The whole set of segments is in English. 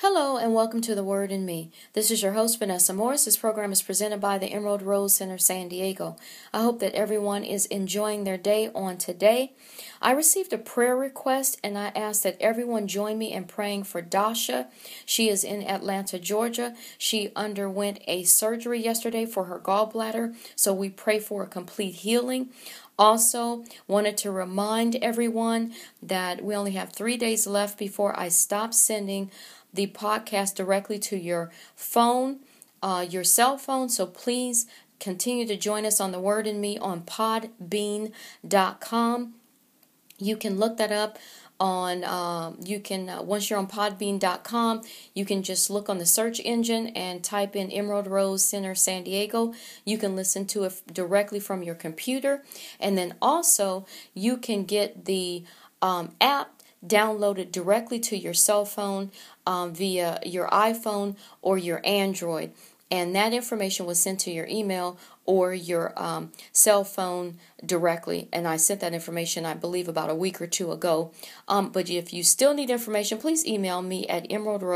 Hello and welcome to The Word in Me. This is your host, Vanessa Morris. This program is presented by the Emerald Rose Center, San Diego. I hope that everyone is enjoying their day on today. I received a prayer request and I ask that everyone join me in praying for Dasha. She is in Atlanta, Georgia. She underwent a surgery yesterday for her gallbladder, so we pray for a complete healing. Also, wanted to remind everyone that we only have 3 days left before I stop sending the podcast directly to your phone, your cell phone. So please continue to join us on The Word in Me on podbean.com. You can look that up on, once you're on podbean.com, you can just look on the search engine and type in Emerald Rose Center San Diego. You can listen to it directly from your computer. And then also you can get the app downloaded directly to your cell phone via your iPhone or your Android. And that information was sent to your email or your cell phone directly. And I sent that information, I believe, about a week or two ago. But if you still need information, please email me at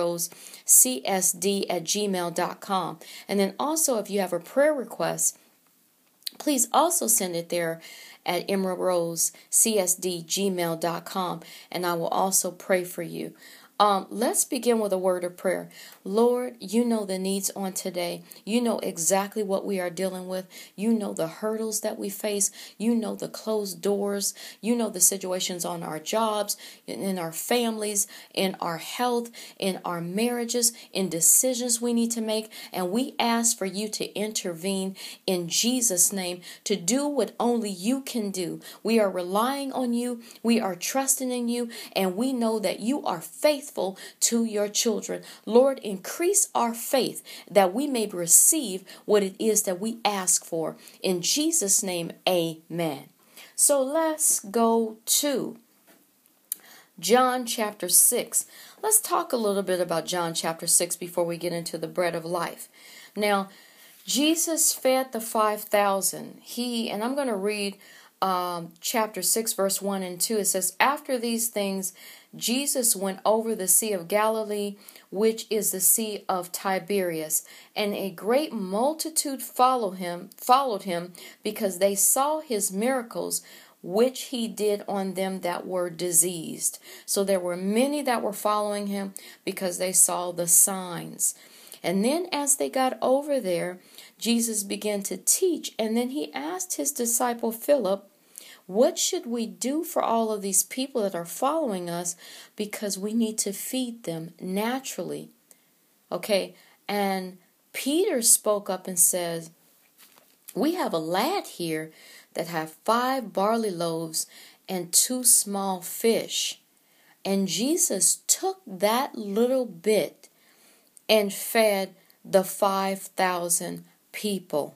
emeraldrosecsd@gmail.com. And then also, if you have a prayer request, please also send it there at emeraldrosecsd@gmail.com, and I will also pray for you. Let's begin with a word of prayer. Lord, you know the needs on today. You know exactly what we are dealing with. You know the hurdles that we face. You know the closed doors. You know the situations on our jobs, in our families, in our health, in our marriages, in decisions we need to make. And we ask for you to intervene in Jesus' name, to do what only you can do. We are relying on you. We are trusting in you. And we know that you are faithful to your children. Lord, increase our faith that we may receive what it is that we ask for. In Jesus' name, amen. So let's go to John chapter 6. Let's talk a little bit about John chapter 6 before we get into the bread of life. Now, Jesus fed the 5,000. And I'm going to read chapter 6, verse 1 and 2. It says, "After these things, Jesus went over the Sea of Galilee, which is the Sea of Tiberias, and a great multitude followed him, because they saw his miracles, which he did on them that were diseased." So there were many that were following him because they saw the signs. And then as they got over there, Jesus began to teach, and then he asked his disciple Philip, "What should we do for all of these people that are following us? Because we need to feed them naturally." Okay, and Peter spoke up and said, "We have a lad here that have 5 barley loaves and 2 small fish." And Jesus took that little bit and fed the 5,000 people.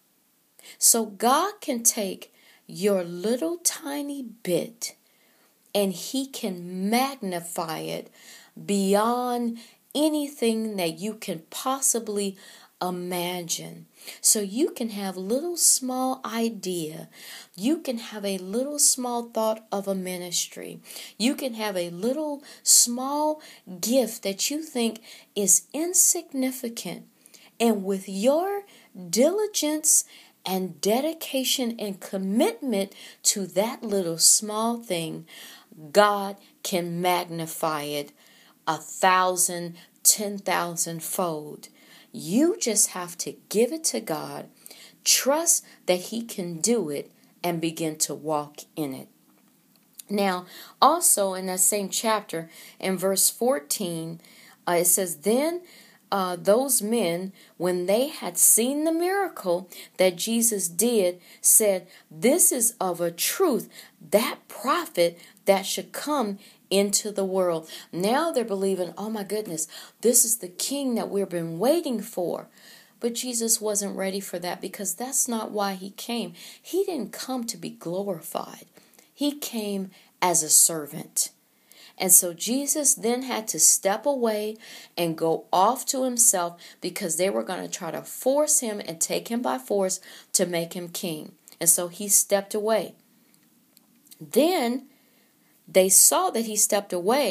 So God can take your little tiny bit and he can magnify it beyond anything that you can possibly imagine. So you can have little small idea. You can have a little small thought of a ministry. You can have a little small gift that you think is insignificant. And with your diligence and dedication and commitment to that little small thing, God can magnify it 1,000, 10,000 fold. You just have to give it to God, trust that he can do it, and begin to walk in it. Now, also in that same chapter, in verse 14, it says, "Then those men, when they had seen the miracle that Jesus did, said, 'This is of a truth that prophet that should come into the world.'" Now they're believing, "Oh my goodness, this is the king that we've been waiting for." But Jesus wasn't ready for that, because that's not why he came. He didn't come to be glorified. He came as a servant. And so Jesus then had to step away and go off to himself, because they were going to try to force him and take him by force to make him king. And so he stepped away. Then they saw that he stepped away,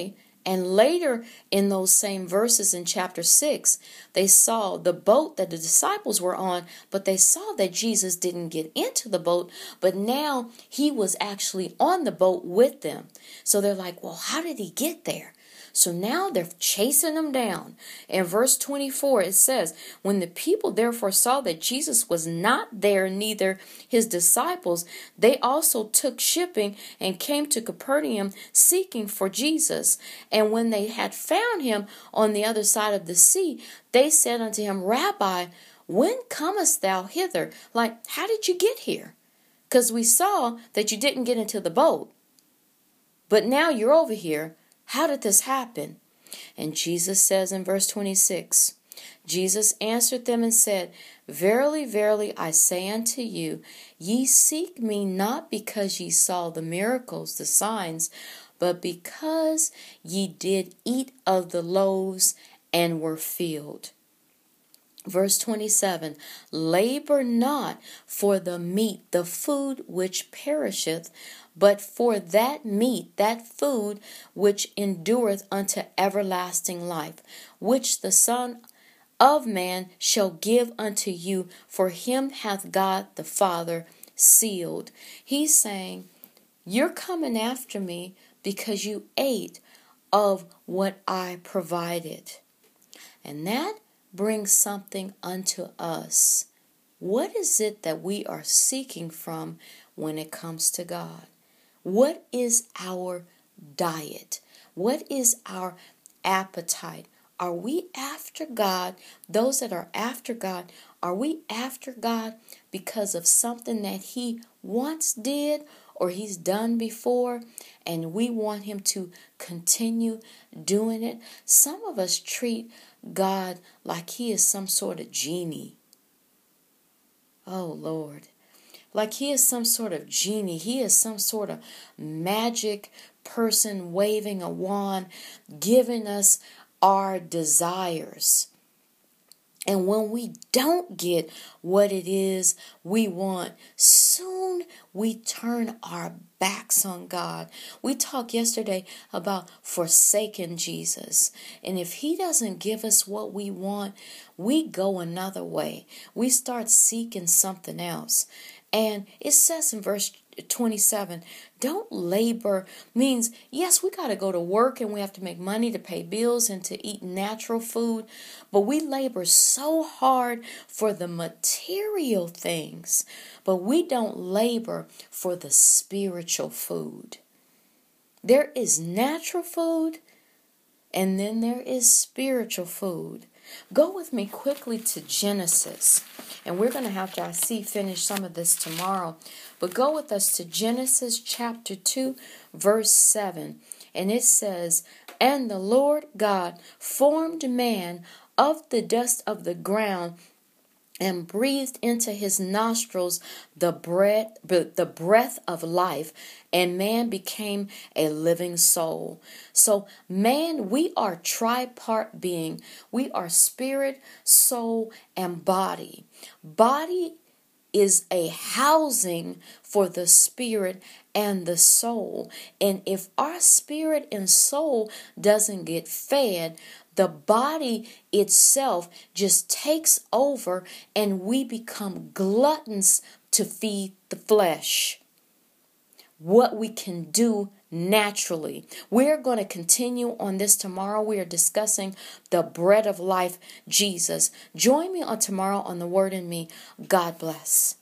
And later in those same verses in chapter 6, they saw the boat that the disciples were on, but they saw that Jesus didn't get into the boat, but now he was actually on the boat with them. So they're like, well, how did he get there? So now they're chasing him down. In verse 24, it says, when the people therefore saw that Jesus was not there, neither his disciples, they also took shipping and came to Capernaum seeking for Jesus. And when they had found him on the other side of the sea, they said unto him, Rabbi, when comest thou hither? Like, how did you get here? Because we saw that you didn't get into the boat, but now you're over here. How did this happen? And Jesus says in verse 26, Jesus answered them and said, Verily, verily, I say unto you, ye seek me not because ye saw the miracles, the signs, but because ye did eat of the loaves and were filled. Verse 27, labor not for the meat, the food which perisheth, but for that meat, that food which endureth unto everlasting life, which the Son of Man shall give unto you, for him hath God the Father sealed. He's saying, you're coming after me because you ate of what I provided. And that brings something unto us. What is it that we are seeking from when it comes to God? What is our diet? What is our appetite? Are we after God? Those that are after God, are we after God because of something that he once did or he's done before, and we want him to continue doing it? Some of us treat God like he is some sort of genie. Oh, Lord. Like he is some sort of genie. He is some sort of magic person waving a wand, giving us our desires. And when we don't get what it is we want, soon we turn our backs on God. We talked yesterday about forsaking Jesus. And if he doesn't give us what we want, we go another way. We start seeking something else. And it says in verse 27, don't labor means, yes, we got to go to work and we have to make money to pay bills and to eat natural food, but we labor so hard for the material things, but we don't labor for the spiritual food. There is natural food and then there is spiritual food. Go with me quickly to Genesis. And we're going to have to, finish some of this tomorrow. But go with us to Genesis chapter 2, verse 7. And it says, And the Lord God formed man of the dust of the ground and breathed into his nostrils the breath of life, and man became a living soul. So man, we are tripart being. We are spirit, soul, and body. Body is a housing for the spirit and the soul. And if our spirit and soul doesn't get fed, the body itself just takes over and we become gluttons to feed the flesh. What we can do naturally. We're going to continue on this tomorrow. We are discussing the bread of life, Jesus. Join me on tomorrow on The Word in Me. God bless.